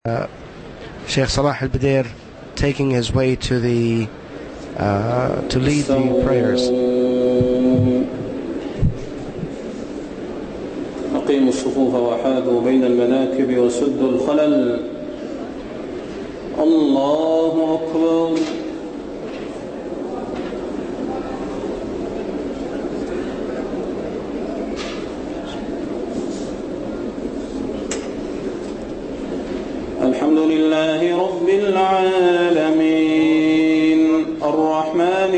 Sheikh Salah al-Badir taking his way to the to lead the prayers. أقيموا الصفوف وحاذوا بين المناكب وسدوا الخلل. الله أكبر. الحمد لله رب العالمين الرحمن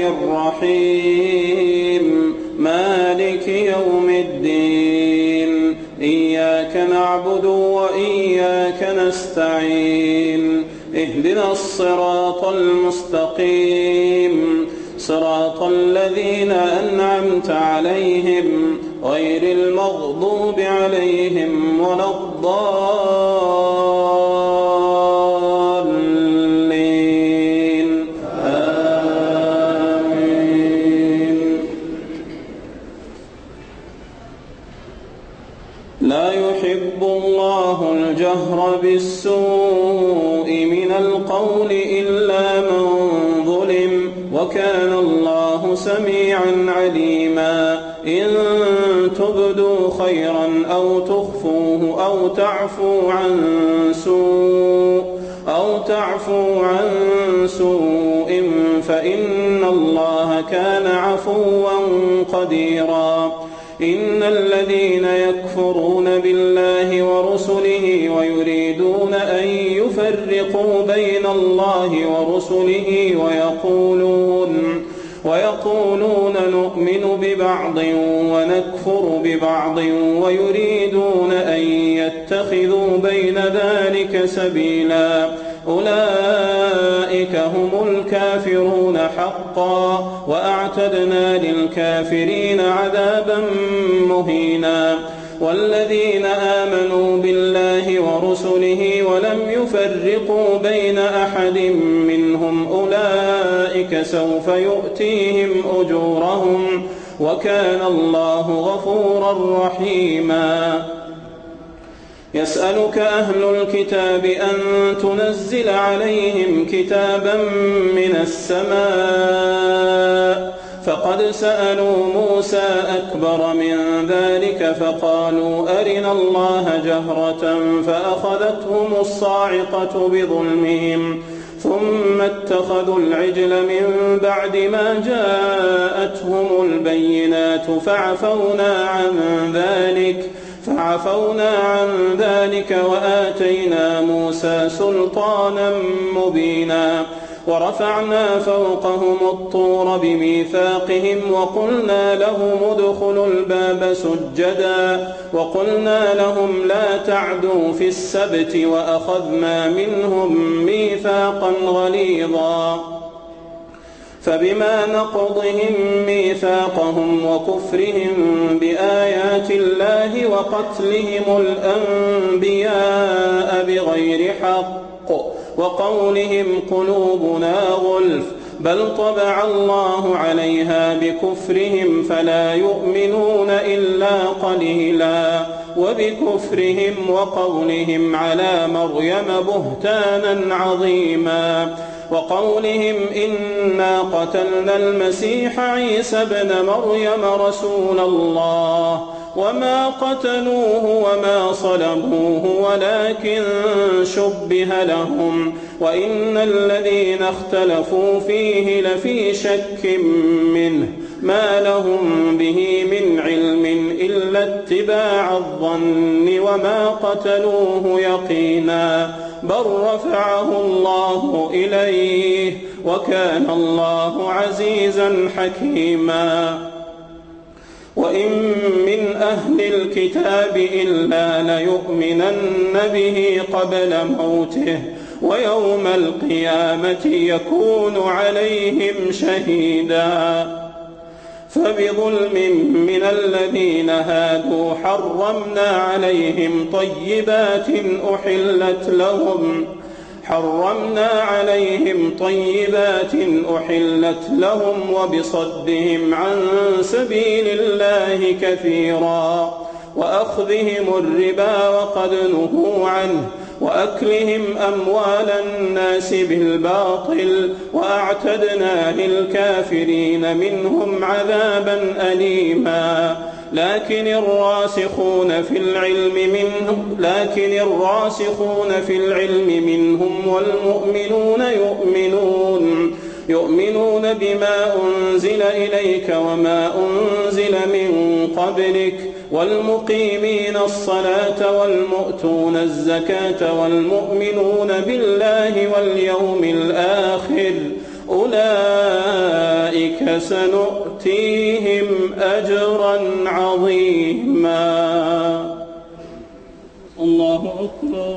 الرحيم مالك يوم الدين إياك نعبد وإياك نستعين اهدنا الصراط المستقيم صراط الذين أنعمت عليهم غير المغضوب عليهم ولا الضالين آمين. لا يحب الله الجهر بالسوء من القول إلا من ظلم وكان الله سميعا عليما. إن تبدوا خيرا أو تخفوه أو تعفو عن سوء فإن الله كان عفوا قديرا. إن الذين يكفرون بالله ورسله ويريدون أن يفرقوا بين الله ورسله ويقولون نؤمن ببعض ونكفر ببعض ويريدون أن يتخذوا بين ذلك سبيلا. أولئك هم الكافرون حقا وأعتدنا للكافرين عذابا مهينا. والذين آمنوا بالله ورسله ولم يفرقوا بين أحد منهم أولئك سوف يؤتيهم أجورهم وكان الله غفورا رحيما. يسألك أهل الكتاب أن تنزل عليهم كتابا من السماء فقد سألوا موسى أكبر من ذلك فقالوا أرنا الله جهرة فأخذتهم الصاعقة بظلمهم ثم اتخذوا العجل من بعد ما جاءتهم البينات فعفونا عن ذلك وآتينا موسى سلطانا مبينا. ورفعنا فوقهم الطور بميثاقهم وقلنا لهم ادخلوا الباب سجدا وقلنا لهم لا تعدوا في السبت وأخذنا منهم ميثاقا غليظا. فبما نقضهم ميثاقهم وكفرهم بآيات الله وقتلهم الأنبياء بغير حق وقولهم قلوبنا غلف بل طبع الله عليها بكفرهم فلا يؤمنون إلا قليلا. وبكفرهم وقولهم على مريم بهتانا عظيما. وقولهم إنا قتلنا المسيح عيسى ابن مريم رسول الله وما قتلوه وما صلبوه ولكن شبه لهم وإن الذين اختلفوا فيه لفي شك منه ما لهم به من علم إلا اتباع الظن وما قتلوه يقينا بل رفعه الله إليه وكان الله عزيزا حكيما. وإن من أهل الكتاب إلا ليؤمنن به قبل موته ويوم القيامة يكون عليهم شهيدا. فبظلم من الذين هادوا حرمنا عليهم طيبات أحلت لهم وبصدهم عن سبيل الله كثيرا وأخذهم الربا وقد نهوا عنه وأكلهم أموال الناس بالباطل وأعتدنا للكافرين منهم عذابا أليما لكن الراسخون في العلم منهم والمؤمنون يؤمنون بما أنزل إليك وما أنزل من قبلك والمقيمين الصلاة والمؤتون الزكاة والمؤمنون بالله واليوم الآخر أولئك سنؤتيهم أجرا عظيما. الله أكبر.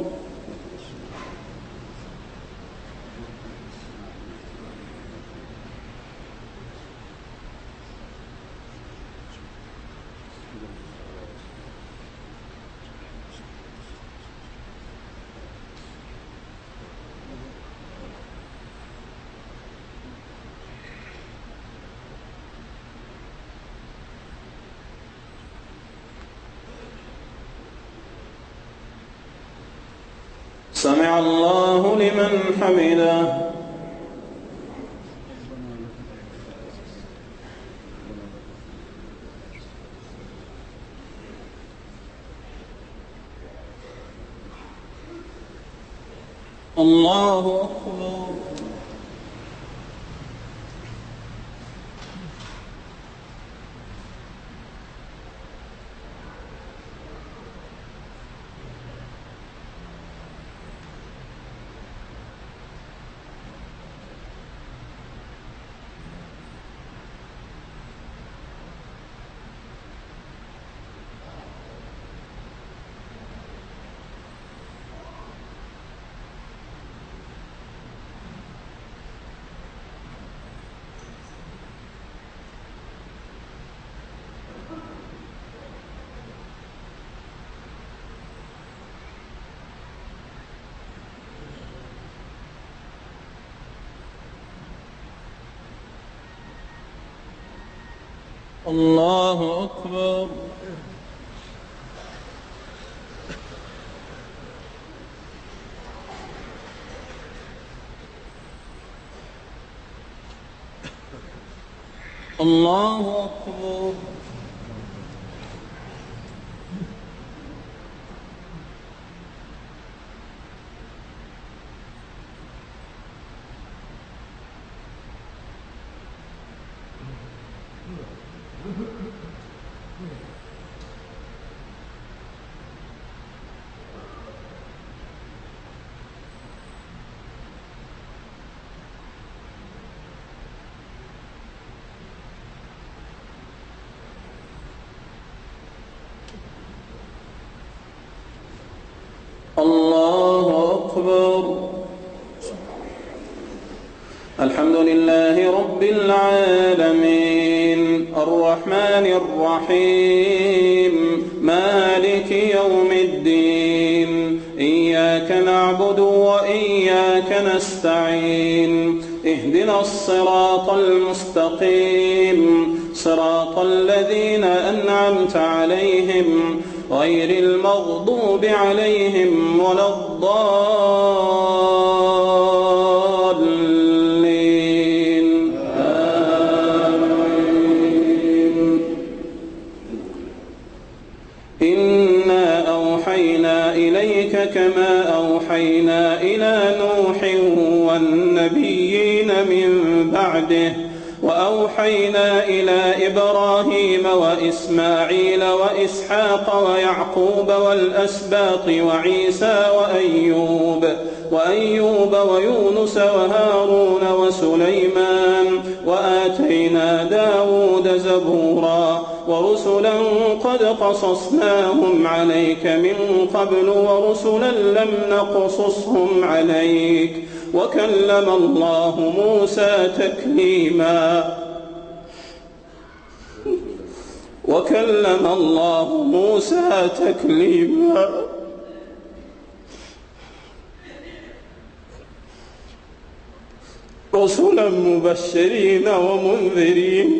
سمع الله لمن حمده. الله أكبر. الله أكبر. الله أكبر. الله أكبر. الحمد لله رب العالمين الرحمن الرحيم مالك يوم الدين إياك نعبد وإياك نستعين اهدنا الصراط المستقيم صراط الذين أنعمت عليهم غير المغضوب عليهم ولا الضالين آمين. إنا أوحينا إليك كما أوحينا إلى نوح والنبيين من بعده وأوحينا إلى إبراهيم وإسماعيل وإسحاق ويعقوب والأسباط وعيسى وأيوب ويونس وهارون وسليمان وآتينا داود زبورا ورسلا قد قصصناهم عليك من قبل ورسلا لم نقصصهم عليك وكلم الله موسى تكليما رسلا مبشرين ومنذرين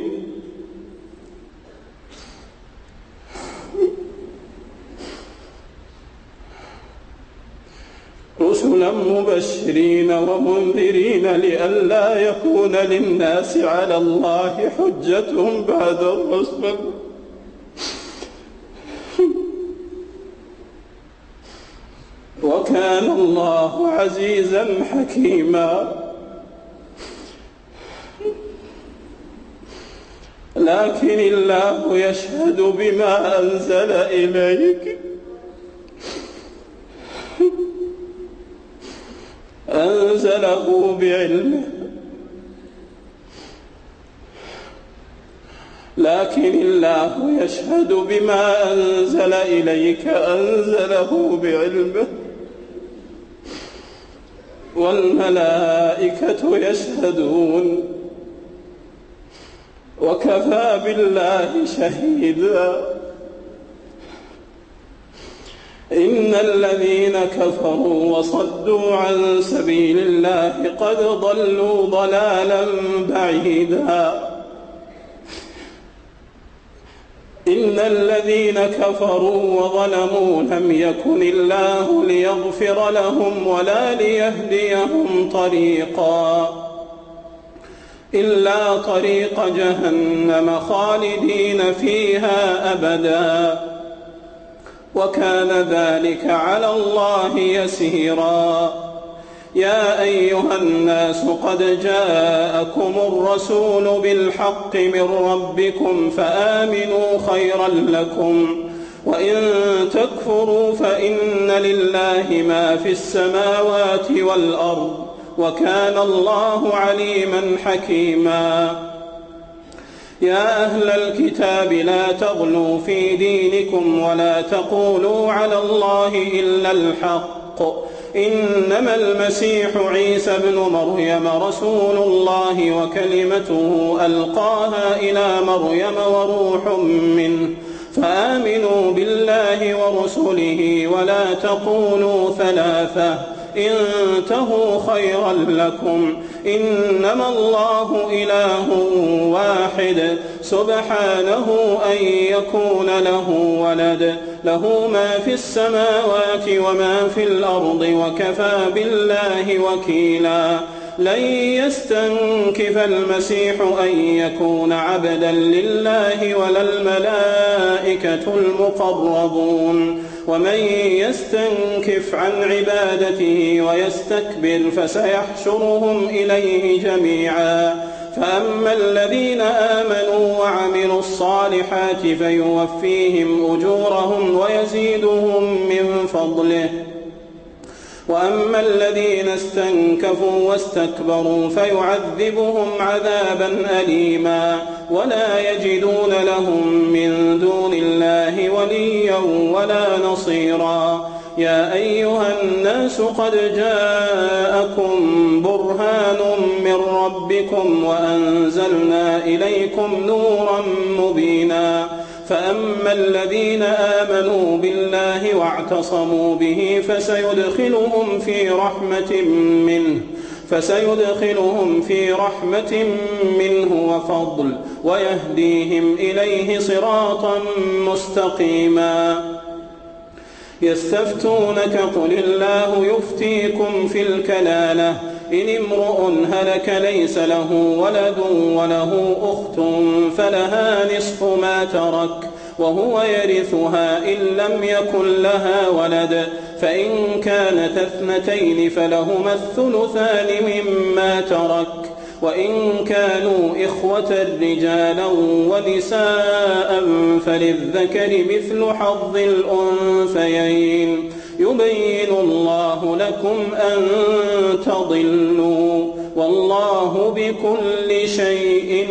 مبشرين ومنذرين لئلا يكون للناس على الله حجة بعد الرسل وكان الله عزيزا حكيما. لكن الله يشهد بما أنزل إليك أنزله بعلمه لكن الله يشهد بما أنزل إليك أنزله بعلمه والملائكة يشهدون وكفى بالله شهيدا. إن الذين كفروا وصدوا عن سبيل الله قد ضلوا ضلالا بعيدا. إن الذين كفروا وظلموا لم يكن الله ليغفر لهم ولا ليهديهم طريقا إلا طريق جهنم خالدين فيها أبدا وكان ذلك على الله يسيرا. يا أيها الناس قد جاءكم الرسول بالحق من ربكم فآمنوا خيرا لكم وإن تكفروا فإن لله ما في السماوات والأرض وكان الله عليما حكيما. يا أهل الكتاب لا تغلوا في دينكم ولا تقولوا على الله إلا الحق إنما المسيح عيسى ابن مريم رسول الله وكلمته ألقاها إلى مريم وروح منه فآمنوا بالله ورسله ولا تقولوا ثلاثة انتهوا خيرا لكم إنما الله إله واحد سبحانه أن يكون له ولد له ما في السماوات وما في الأرض وكفى بالله وكيلا. لن يستنكف المسيح أن يكون عبدا لله ولا الملائكة المقربون ومن يستنكف عن عبادته ويستكبر فسيحشرهم إليه جميعا. فأما الذين آمنوا وعملوا الصالحات فيوفيهم أجورهم ويزيدهم من فضله وأما الذين استنكفوا واستكبروا فيعذبهم عذابا أليما ولا يجدون لهم من دون الله وليا ولا نصيرا. يا أيها الناس قد جاءكم برهان من ربكم وأنزلنا إليكم نورا مبينا. فأما الذين آمنوا بالله واعتصموا به فسيدخلهم في رحمة منه وفضل ويهديهم إليه صراطا مستقيما. يستفتونك قل الله يفتيكم في الكلالة إن امرؤ هلك ليس له ولد وله أخت فلها نصف ما ترك وهو يرثها إن لم يكن لها ولد فإن كانت اثنتين فلهما الثلثان مما ترك وإن كانوا إخوة رجالا ونساء فللذكر مثل حظ الأنثيين يبين الله لكم أن تضلوا والله بكل شيء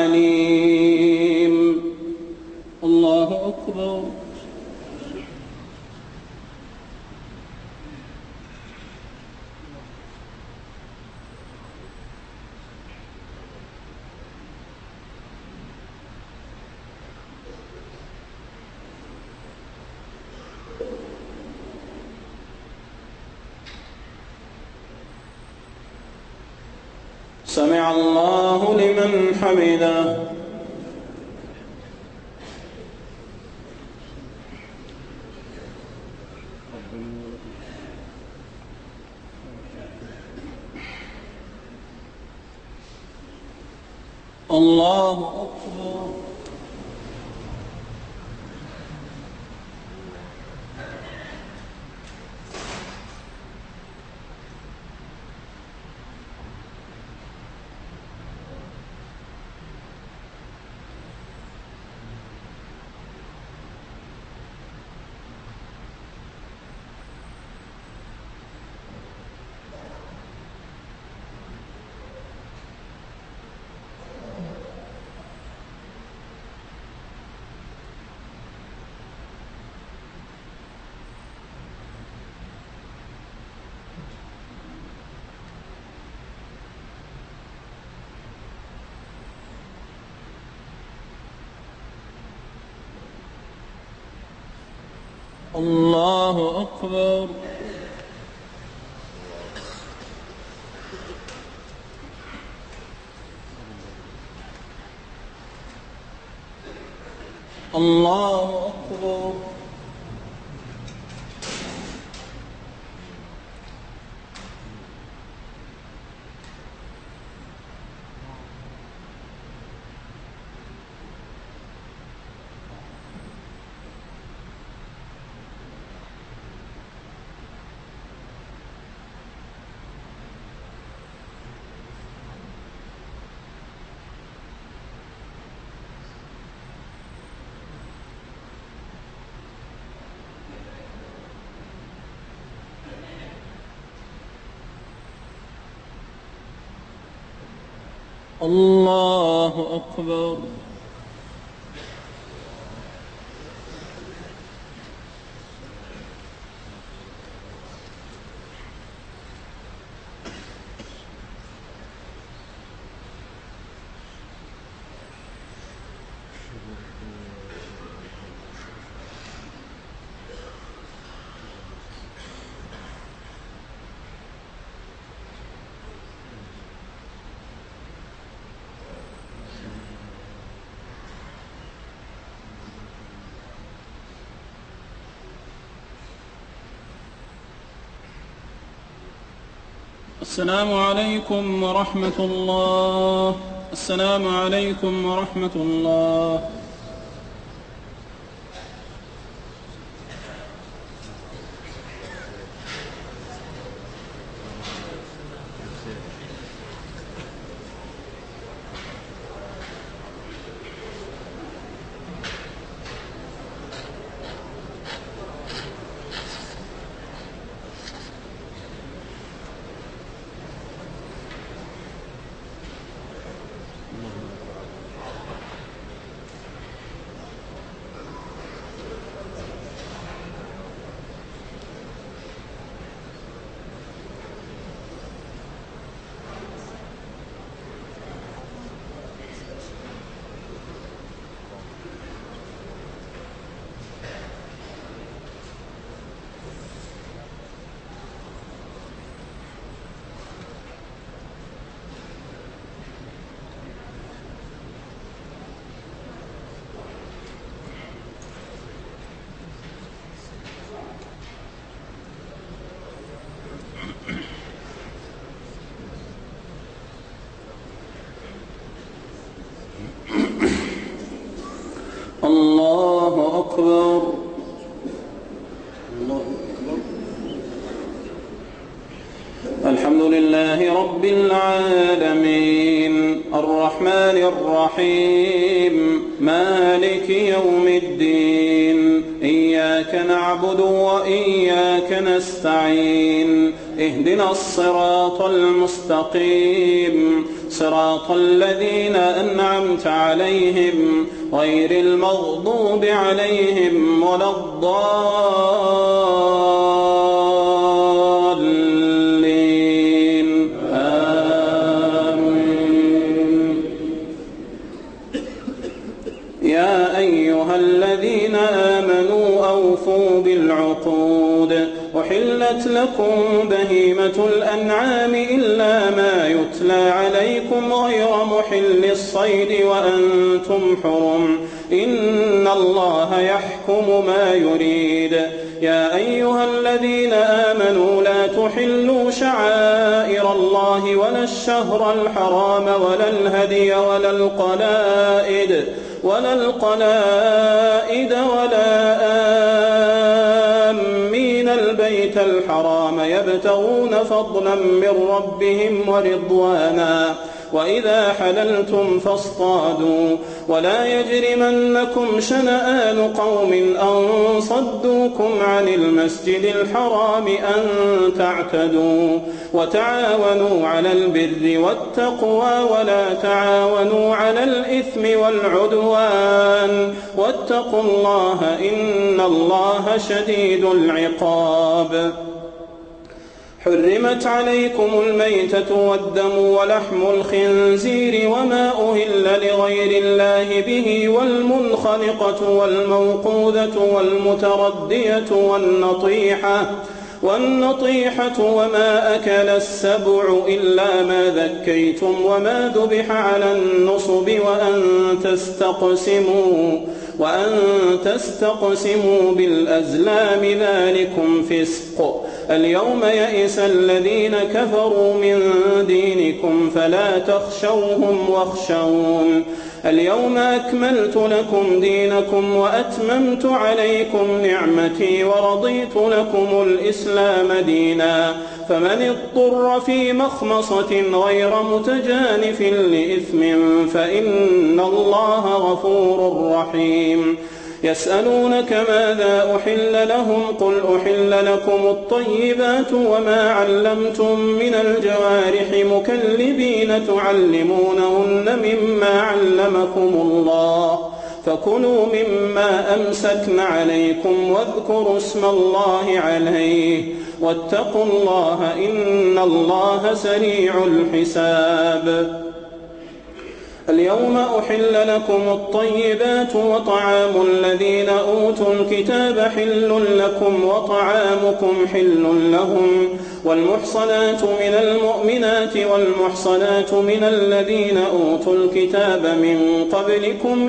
عليم. الله أكبر. سمع الله لمن حمده. الله أكبر. الله أكبر. الله أكبر. الله أكبر. السلام عليكم ورحمة الله. السلام عليكم ورحمة الله. الله أكبر. الله أكبر. الحمد لله رب العالمين الرحمن الرحيم مالك يوم الدين إياك نعبد وإياك نستعين اهدنا الصراط المستقيم صراط الذين أنعمت عليهم غير المغضوب عليهم ولا الضالين آمين. يا أيها الذين آمنوا أوفوا بالعقود أحلت أحلت لكم بهيمة الأنعام إلا ما يتلى عليكم غير محل الصيد وأنتم حرم إن الله يحكم ما يريد. يا أيها الذين آمنوا لا تحلوا شعائر الله ولا الشهر الحرام ولا الهدي ولا القلائد ولا آمين البيت الحرام يبتغون فضلا من ربهم ورضوانا وإذا حللتم فاصطادوا ولا يجرمنكم شنآن قوم أن صدوكم عن المسجد الحرام أن تعتدوا وتعاونوا على البر والتقوى ولا تعاونوا على الإثم والعدوان واتقوا الله إن الله شديد العقاب. حرمت عليكم الميتة والدم ولحم الخنزير وما أهل لغير الله به والمنخنقة والموقوذة والمتردية والنطيحة وما أكل السبع إلا ما ذكيتم وما ذبح على النصب وأن تستقسموا بالأزلام ذلكم فسق. اليوم يئس الذين كفروا من دينكم فلا تخشوهم واخشون. اليوم أكملت لكم دينكم وأتممت عليكم نعمتي ورضيت لكم الإسلام دينا فمن اضطر في مخمصة غير متجانف لإثم فإن الله غفور رحيم. يسألونك ماذا أحل لهم قل أحل لكم الطيبات وما علمتم من الجوارح مكلبين تعلمونهن مما علمكم الله فكلوا مما أمسكن عليكم واذكروا اسم الله عليه واتقوا الله إن الله سريع الحساب. اليوم أحل لكم الطيبات وطعام الذين أوتوا الكتاب حل لكم وطعامكم حل لهم والمحصنات من المؤمنات والمحصنات من الذين أوتوا الكتاب من قبلكم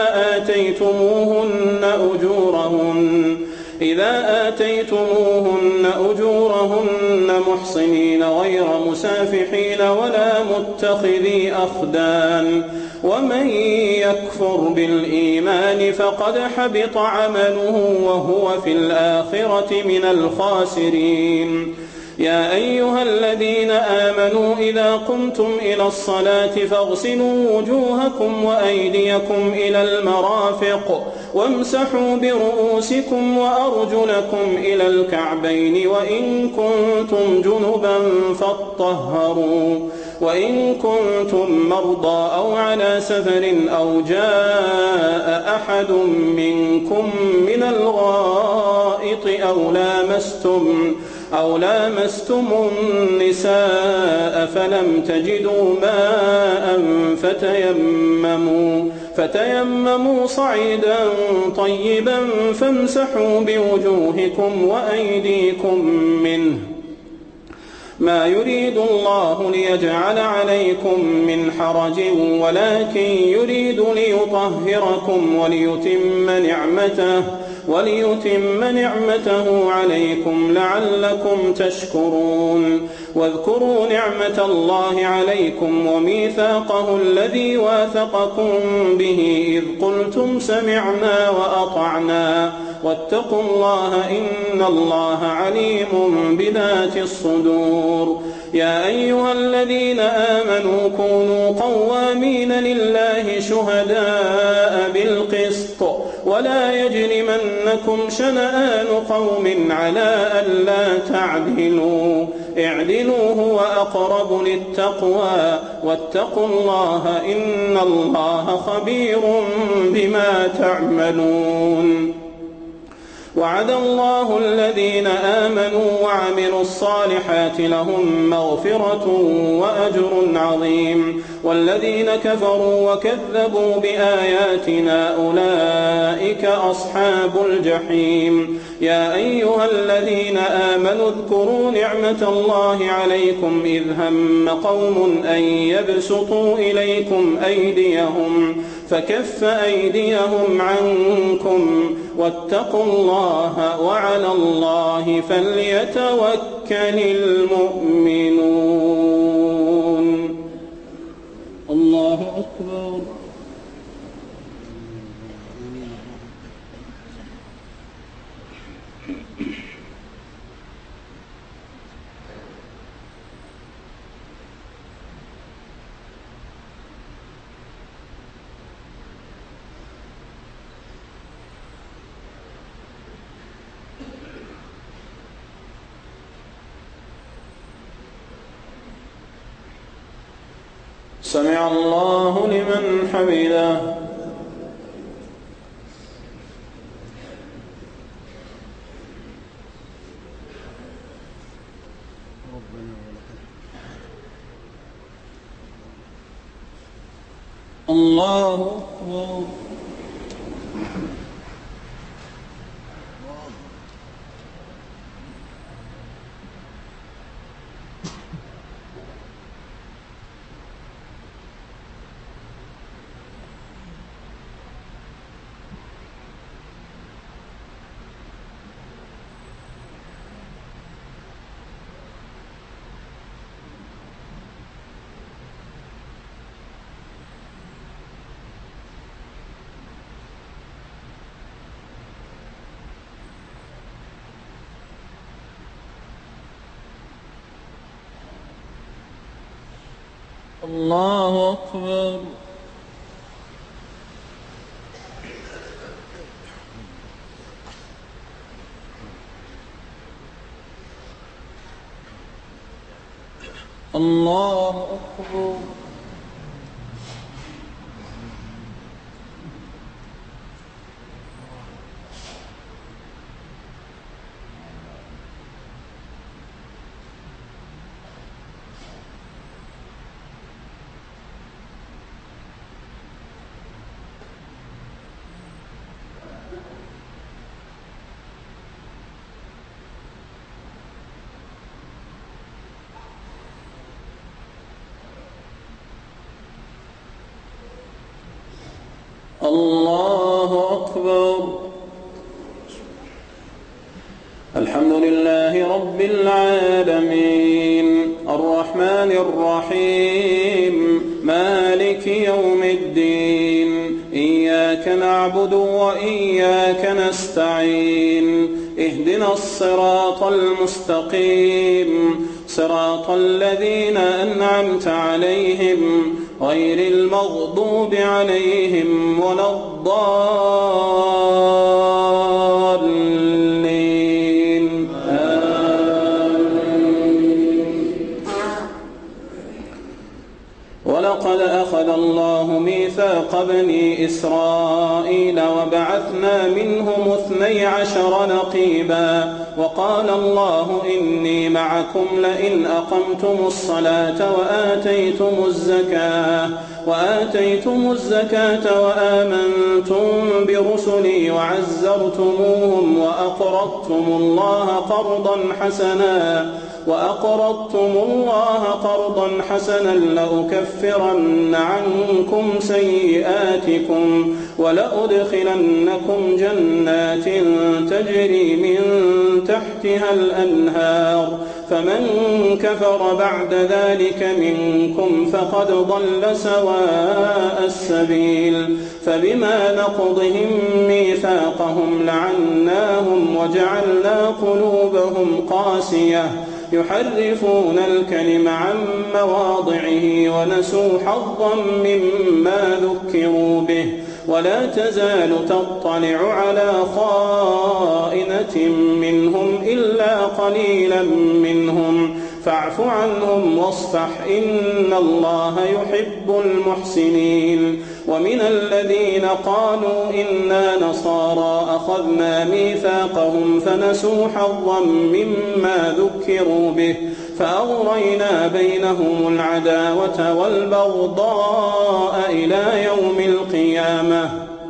إذا آتيتموهن أجورهن محصنين غير مسافحين ولا متخذي أخدان ومن يكفر بالإيمان فقد حبط عمله وهو في الآخرة من الخاسرين. يا أيها الذين آمنوا إذا قمتم إلى الصلاة فاغسلوا وجوهكم وأيديكم إلى المرافق وامسحوا برؤوسكم وأرجلكم إلى الكعبين وإن كنتم جنبا فاطهروا وإن كنتم مرضى أو على سفر أو جاء أحد منكم من الغائط أو لامستم النساء فلم تجدوا ماء فتيمموا صعيدا طيبا فامسحوا بوجوهكم وأيديكم منه ما يريد الله ليجعل عليكم من حرج ولكن يريد ليطهركم وليتم نعمته عليكم لعلكم تشكرون. واذكروا نعمة الله عليكم وميثاقه الذي واثقكم به إذ قلتم سمعنا وأطعنا واتقوا الله إن الله عليم بذات الصدور. يا أيها الذين آمنوا كونوا قوامين لله شهداء بالقسط ولا يجرمنكم شنآن قوم على ألا تعدلوا اعدلوا هو أقرب للتقوى واتقوا الله إن الله خبير بما تعملون. وعد الله الذين آمنوا وعملوا الصالحات لهم مغفرة وأجر عظيم. والذين كفروا وكذبوا بآياتنا أولئك أصحاب الجحيم. يا أيها الذين آمنوا اذكروا نعمة الله عليكم إذ هم قوم أن يبسطوا إليكم أيديهم فكف أيديهم عنكم واتقوا الله وعلى الله فليتوكل المؤمنون. الله أكبر. سمع الله لمن حمده. الله أكبر. الله أكبر. الله أكبر. الله أكبر. الحمد لله رب العالمين الرحمن الرحيم مالك يوم الدين إياك نعبد وإياك نستعين اهدنا الصراط المستقيم صراط الذين أنعمت عليهم غير المغضوب عليهم ولا الضالين. آمين. ولقد أخذ الله ميثاق بني إسرائيل وبعثنا منهم 12 نقيبا وقال الله إني معكم لئن أقمتم الصلاة وآتيتم الزكاة وآمنتم برسلي وعزرتموهم وأقرضتم الله قرضا حسنا لأكفرن عنكم سيئاتكم ولأدخلنكم جنات تجري من تحتها الأنهار فمن كفر بعد ذلك منكم فقد ضل سواء السبيل. فبما نقضهم ميثاقهم لعناهم وجعلنا قلوبهم قاسية يحرفون الكلم عن مواضعه ونسوا حظا مما ذكروا به ولا تزال تطلع على خائنة منهم إلا قليلا منهم فاعف عنهم واصفح إن الله يحب المحسنين. ومن الذين قالوا إنا نصارى أخذنا ميثاقهم فنسوا حظا مما ذكروا به فأغرينا بينهم العداوة والبغضاء إلى يوم القيامة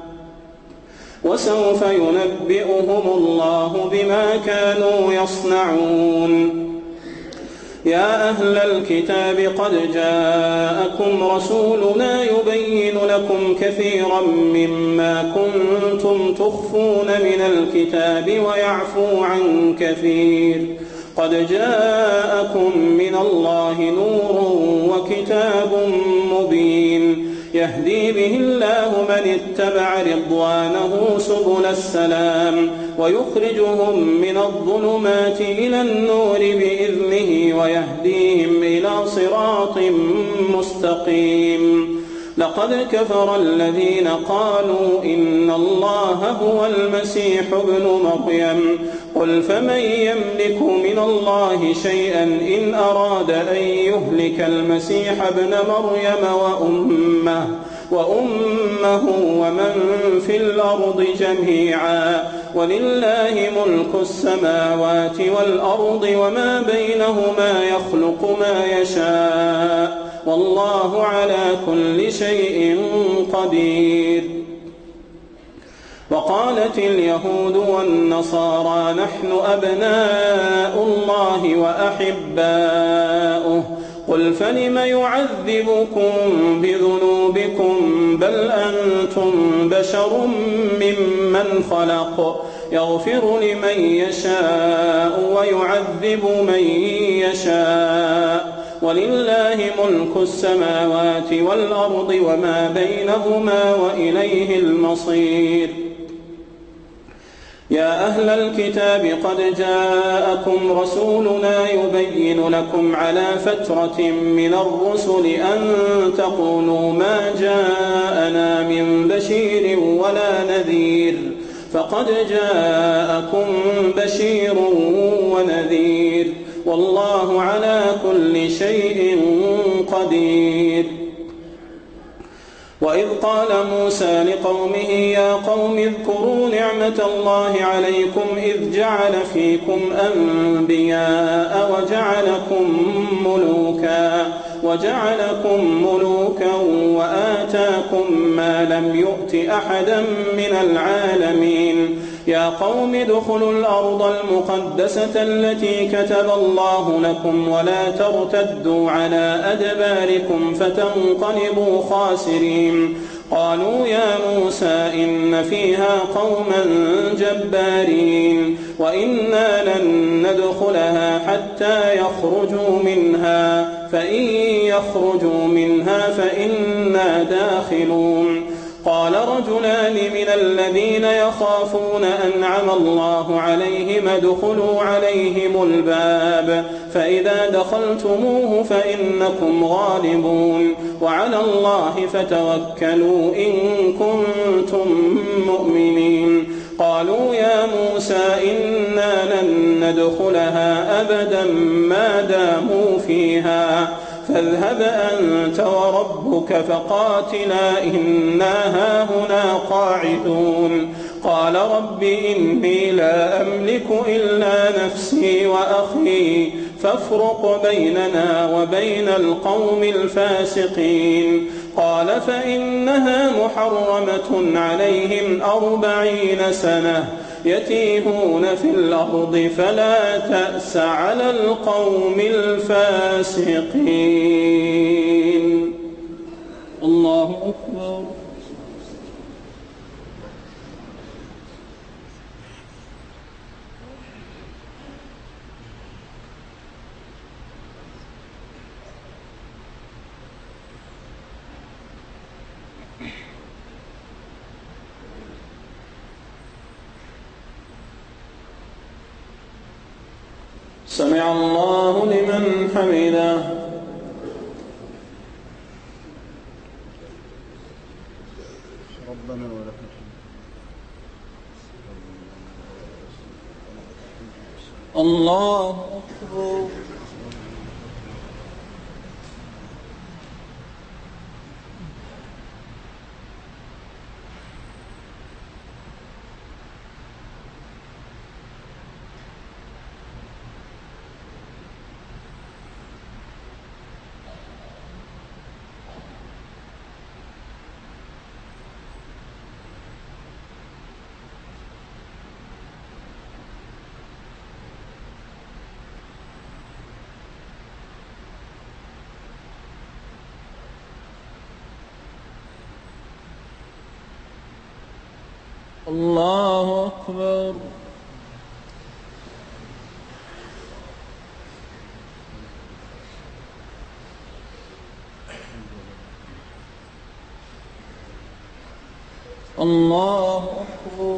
وسوف ينبئهم الله بما كانوا يصنعون. يا أهل الكتاب قد جاءكم رسولنا يبين لكم كثيرا مما كنتم تخفون من الكتاب ويعفو عن كثير. قد جاءكم من الله نور وكتاب مبين يهدي به الله من اتبع رضوانه سبل السلام ويخرجهم من الظلمات إلى النور بإذنه ويهديهم إلى صراط مستقيم. لقد كفر الذين قالوا إن الله هو المسيح ابن مريم قل فمن يملك من الله شيئا إن أراد أن يهلك المسيح ابن مريم وأمه ومن في الأرض جميعا ولله ملك السماوات والأرض وما بينهما يخلق ما يشاء والله على كل شيء قدير. وقالت اليهود والنصارى نحن أبناء الله وأحباؤه قل فلم يعذبكم بذنوبكم بل أنتم بشر ممن خلق يغفر لمن يشاء ويعذب من يشاء ولله ملك السماوات والأرض وما بينهما وإليه المصير. يا أهل الكتاب قد جاءكم رسولنا يبين لكم على فترة من الرسل أن تقولوا ما جاءنا من بشير ولا نذير فقد جاءكم بشير ونذير والله على كل شيء قدير. وإذ قال موسى لقومه يا قوم اذكروا نعمة الله عليكم إذ جعل فيكم أنبياء وجعلكم ملوكا وآتاكم ما لم يؤت أحدا من العالمين. يا قوم ادخلوا الأرض المقدسة التي كتب الله لكم ولا ترتدوا على أدباركم فتنقلبوا خاسرين. قالوا يا موسى إن فيها قوما جبارين وإنا لن ندخلها حتى يخرجوا منها فإن يخرجوا منها فإنا داخلون. قال رجلان من الذين يخافون أنعم الله عليهم ادخلوا عليهم الباب فإذا دخلتموه فإنكم غالبون وعلى الله فتوكلوا إن كنتم مؤمنين. قالوا يا موسى إنا لن ندخلها أبدا ما داموا فيها فاذهب أنت وربك فقاتلا إنا هاهنا قاعدون. قال رب إني لا أملك إلا نفسي وأخي فافرق بيننا وبين القوم الفاسقين. قال فإنها محرمة عليهم 40 سنة يتيهون في الأرض فلا تأس على القوم الفاسقين. الله أكبر. سمع الله لمن حمده. ربنا ولك الحمد. الله أكبر. الله أكبر. الله أكبر.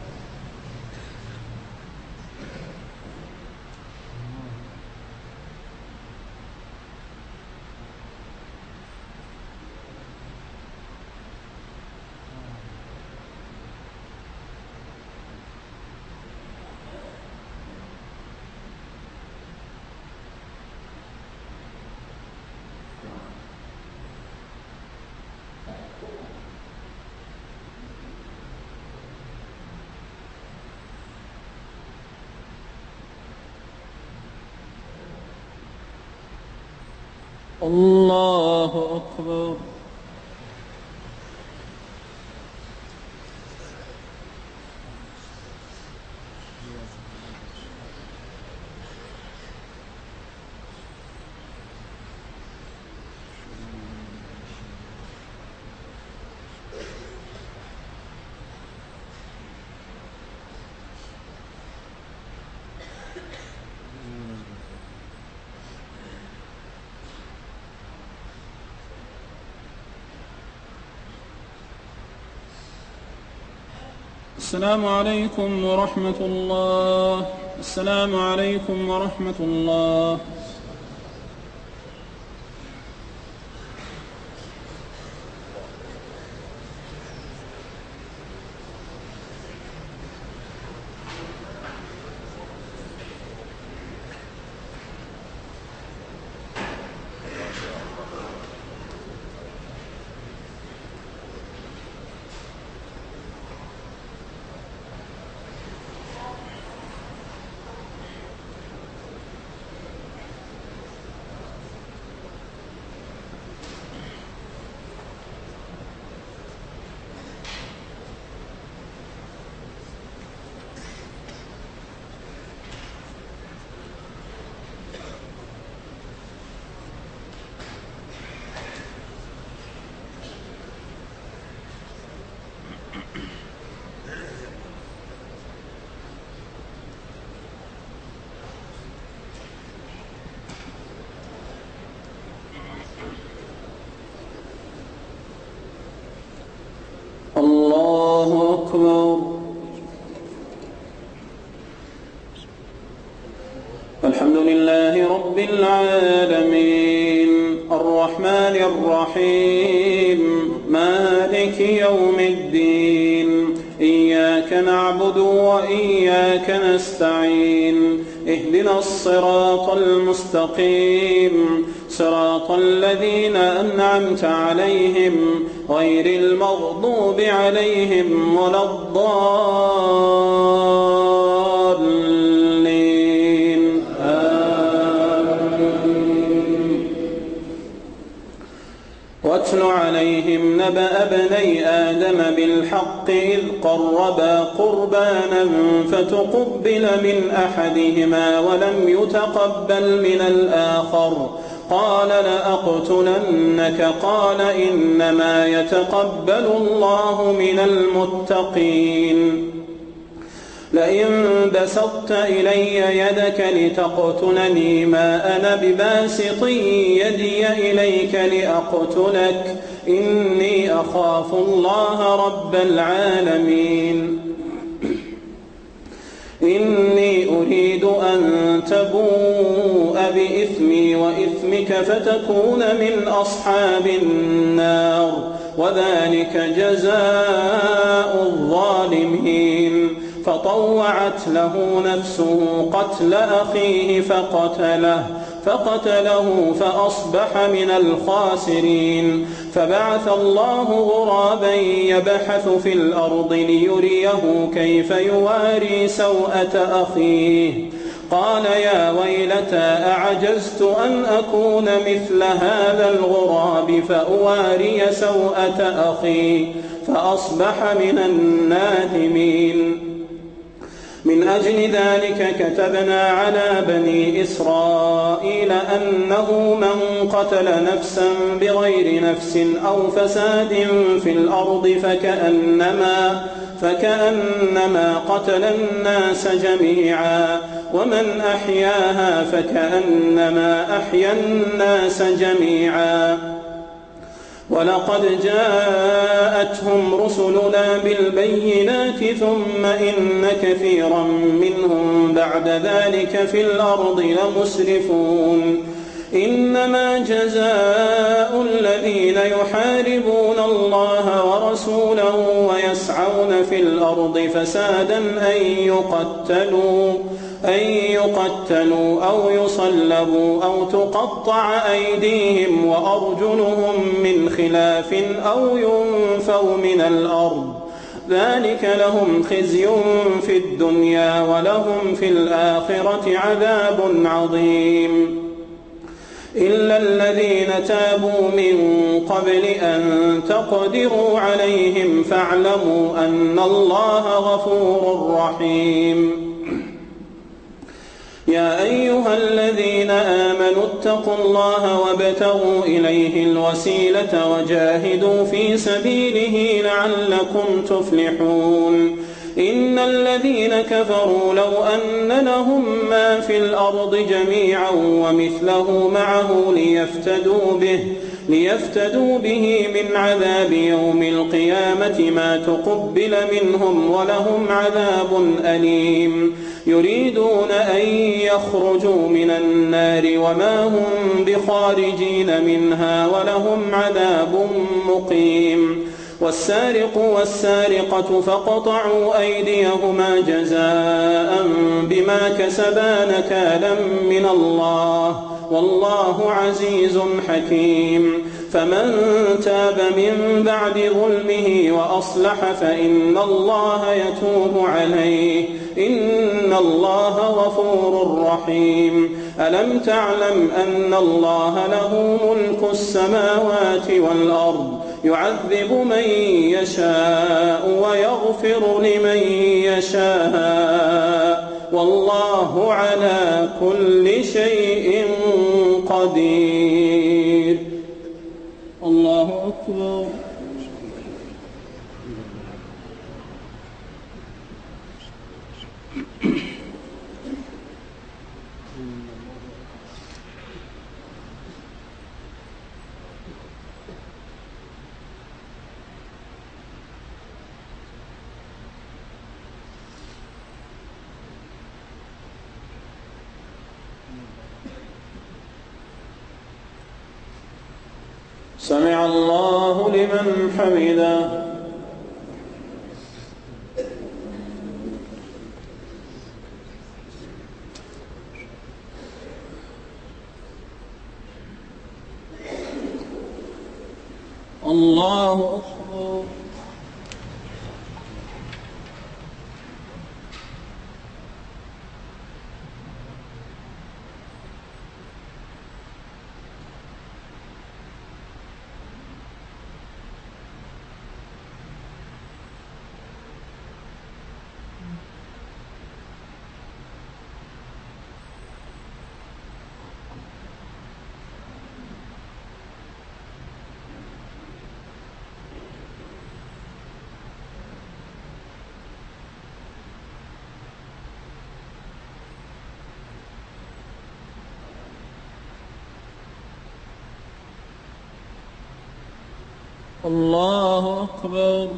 الله أكبر. السلام عليكم ورحمة الله. السلام عليكم ورحمة الله. الله أكبر. الحمد لله رب العالمين الرحمن الرحيم مالك يوم الدين إياك نعبد وإياك نستعين اهدنا الصراط المستقيم صراط الذين أنعمت عليهم غير المغضوب عليهم ولا الضالين آمين. واتل عليهم نبأ ابني آدم بالحق إذ قربا قربانا فتقبل من أحدهما ولم يتقبل من الآخر قال لأقتلنك قال إنما يتقبل الله من المتقين. لئن بسطت إلي يدك لتقتلني ما أنا بباسط يدي إليك لأقتلك إني أخاف الله رب العالمين. إني أريد أن تبوء بإثمي وإثمك فتكون من أصحاب النار وذلك جزاء الظالمين. فطوعت له نفسه قتل أخيه فقتله فأصبح من الخاسرين. فبعث الله غرابا يبحث في الأرض ليريه كيف يواري سوءة أخيه قال يا ويلتى أعجزت أن أكون مثل هذا الغراب فأواري سوءة أخي فأصبح من النادمين. من أجل ذلك كتبنا على بني إسرائيل أنه من قتل نفسا بغير نفس أو فساد في الأرض فكأنما قتل الناس جميعا ومن أحياها فكأنما أحيا الناس جميعا. ولقد جاءتهم رسلنا بالبينات ثم إن كثيرا منهم بعد ذلك في الأرض لمسرفون. إنما جزاء الذين يحاربون الله ورسوله ويسعون في الأرض فسادا أن يقتلوا أو يصلبوا أو تقطع أيديهم وأرجلهم من خلاف أو ينفوا من الأرض. ذلك لهم خزي في الدنيا ولهم في الآخرة عذاب عظيم. إلا الذين تابوا من قبل أن تقدروا عليهم فاعلموا أن الله غفور رحيم. يا أيها الذين آمنوا اتقوا الله وابتغوا إليه الوسيلة وجاهدوا في سبيله لعلكم تفلحون. إن الذين كفروا لو أن لهم ما في الأرض جميعا ومثله معه ليفتدوا به من عذاب يوم القيامة ما تقبل منهم ولهم عذاب أليم. يريدون أن يخرجوا من النار وما هم بخارجين منها ولهم عذاب مقيم. والسارق والسارقة فاقطعوا أيديهما جزاء بما كسبا نكالا من الله والله عزيز حكيم. فمن تاب من بعد ظلمه وأصلح فإن الله يتوب عليه إن الله غفور رحيم. ألم تعلم أن الله له ملك السماوات والأرض يعذب من يشاء ويغفر لمن يشاء والله على كل شيء قدير. الله أكبر. سمع الله لمن حمده. الله أكبر. الله أكبر.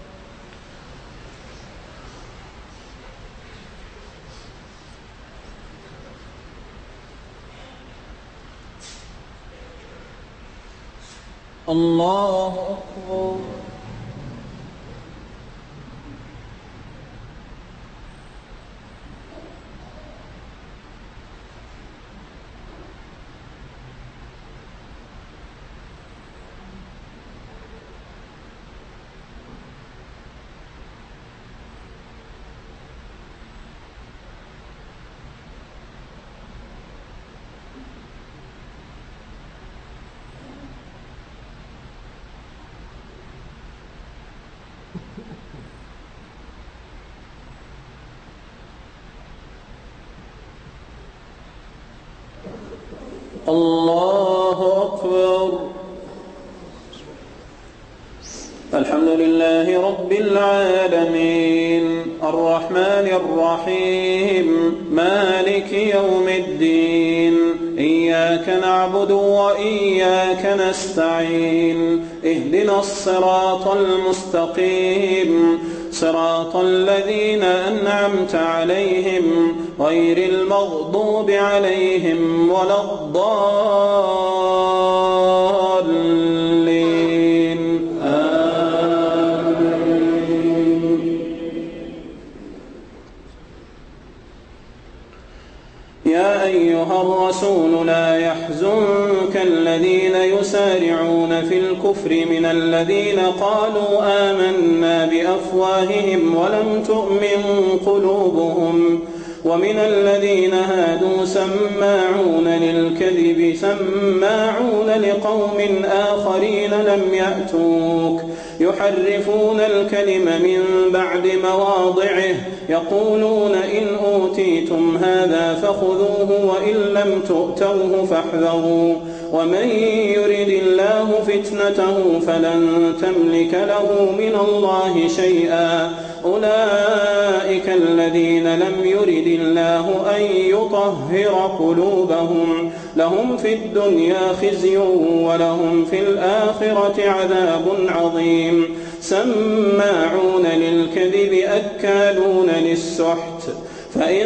الله أكبر. الله أكبر. الحمد لله رب العالمين الرحمن الرحيم مالك يوم الدين إياك نعبد وإياك نستعين اهدنا الصراط المستقيم صراط الذين أنعمت عليهم غير المغضوب عليهم ولا الضالين آمين. يا أيها الرسول لا يحزنك الذين يسارعون في الكفر من الذين قالوا آمنا بأفواههم ولم تؤمن قلوبهم ومن الذين هادوا سماعون للكذب سماعون لقوم آخرين لم يأتوك يحرفون الكلم من بعد مواضعه يقولون إن أوتيتم هذا فخذوه وإن لم تؤتوه فاحذروا ومن يرد الله فتنته فلن تملك له من الله شيئا أولئك الذين لم يرد الله أن يطهر قلوبهم لهم في الدنيا خزي ولهم في الآخرة عذاب عظيم سماعون للكذب أكالون للسحت فإن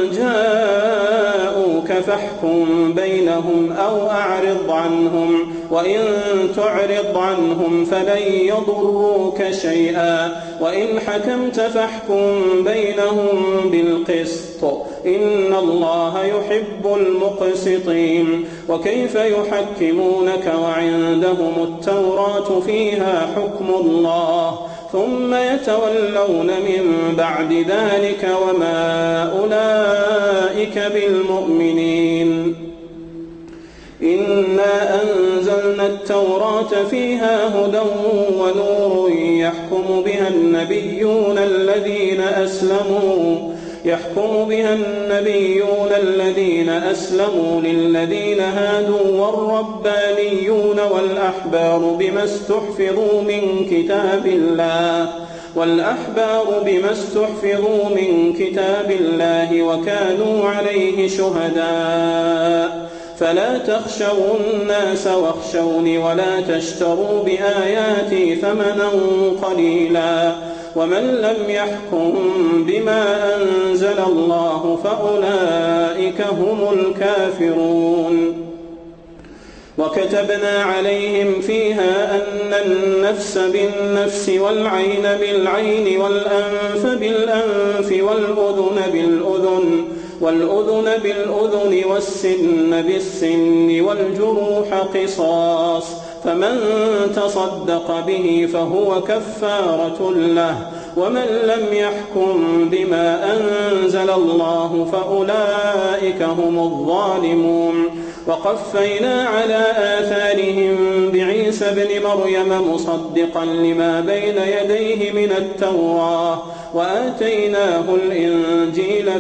جاءوك فاحكم بينهم أو أعرض عنهم وإن تعرض عنهم فلن يضروك شيئا وإن حكمت فاحكم بينهم بالقسط إن الله يحب المقسطين وكيف يحكمونك وعندهم التوراة فيها حكم الله ثم يتولون من بعد ذلك وما أولئك بالمؤمنين إنا أنزلنا التوراة فيها هدى ونور يحكم بها الذين أسلموا للذين هادوا والربانيون والأحبار بما استحفظوا من كتاب الله وكانوا عليه شهداء فلا تخشوا الناس واخشوني ولا تشتروا بآياتي ثمنا قليلا ومن لم يحكم بما أنزل الله فأولئك هم الكافرون وكتبنا عليهم فيها أن النفس بالنفس والعين بالعين والأنف بالأنف والأذن بالأذن والسن بالسن والجروح قصاص فمن تصدق به فهو كفارة له ومن لم يحكم بما أنزل الله فأولئك هم الظالمون وقفينا على آثارهم بعيسى ابن مريم مصدقا لما بين يديه من التوراة وآتيناه الإنجيل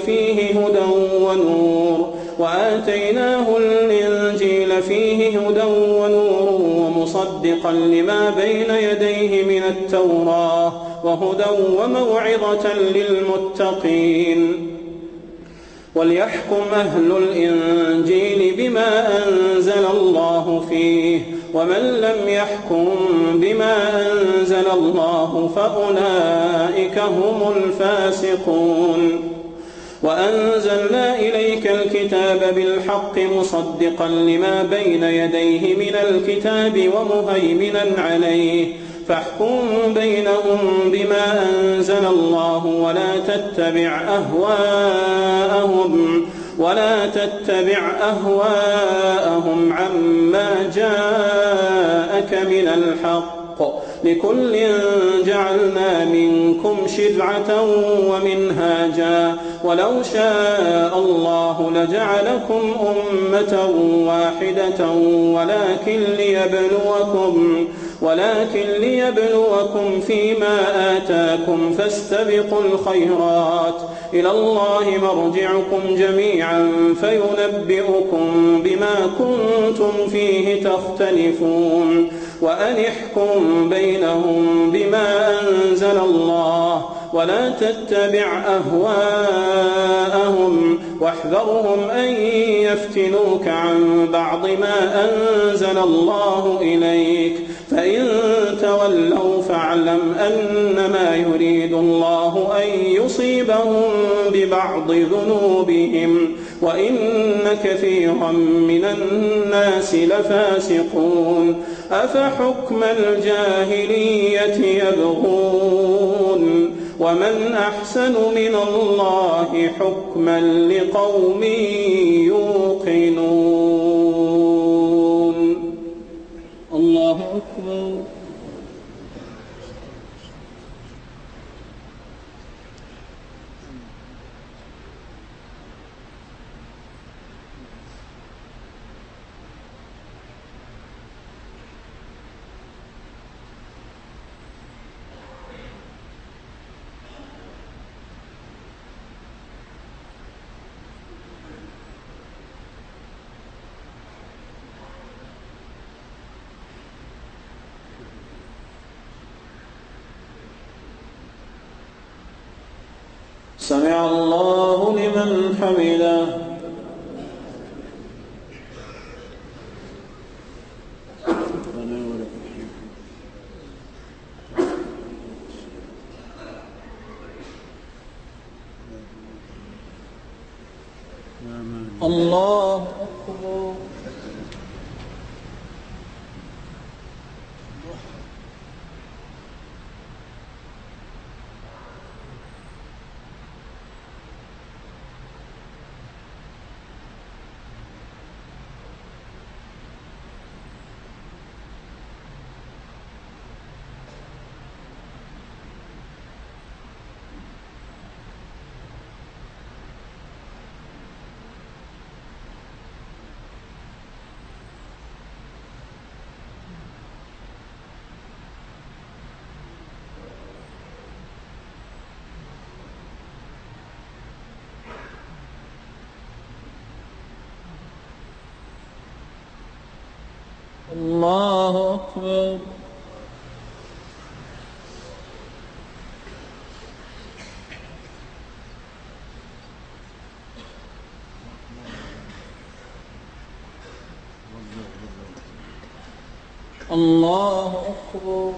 فيه هدى ونور ومصدقا لما بين يديه من التوراة وهدى وموعظة للمتقين وليحكم أهل الإنجيل بما أنزل الله فيه ومن لم يحكم بما أنزل الله فأولئك هم الفاسقون وأنزلنا إليك الكتاب بالحق مصدقا لما بين يديه من الكتاب ومهيمنا عليه فاحكم بينهم بما أنزل الله ولا تتبع أهواءهم عما جاءك من الحق لكل جعلنا منكم شرعة ومنهاجا ولو شاء الله لجعلكم أمة واحدة ولكن ليبلوكم فيما آتاكم فاستبقوا الخيرات إلى الله مرجعكم جميعا فينبئكم بما كنتم فيه تختلفون وأن احكم بينهم بما أنزل الله ولا تتبع أهواءهم واحذرهم أن يفتنوك عن بعض ما أنزل الله إليك فإن تولوا فاعلم أنما يريد الله أن يصيبهم ببعض ذنوبهم وإن كثيرا من الناس لفاسقون أفحكم الجاهلية يبغون ومن أحسن من الله حكما لقوم يوقنون. الله أكبر. سمع الله لمن حمده. الله أكبر. الله أكبر. الله أكبر.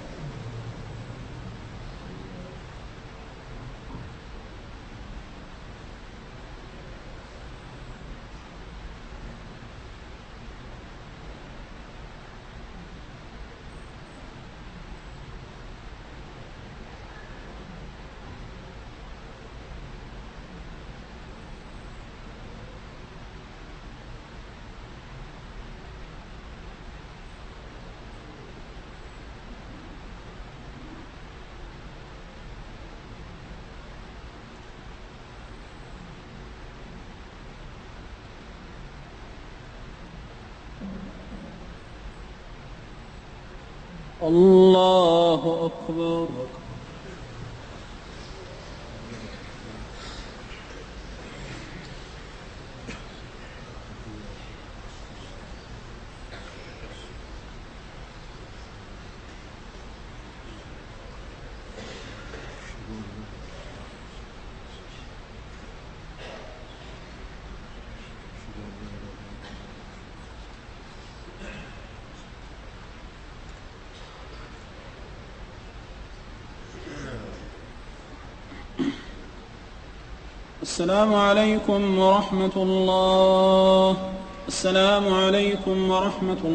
الله أكبر. السلام عليكم ورحمة الله. السلام عليكم ورحمة الله.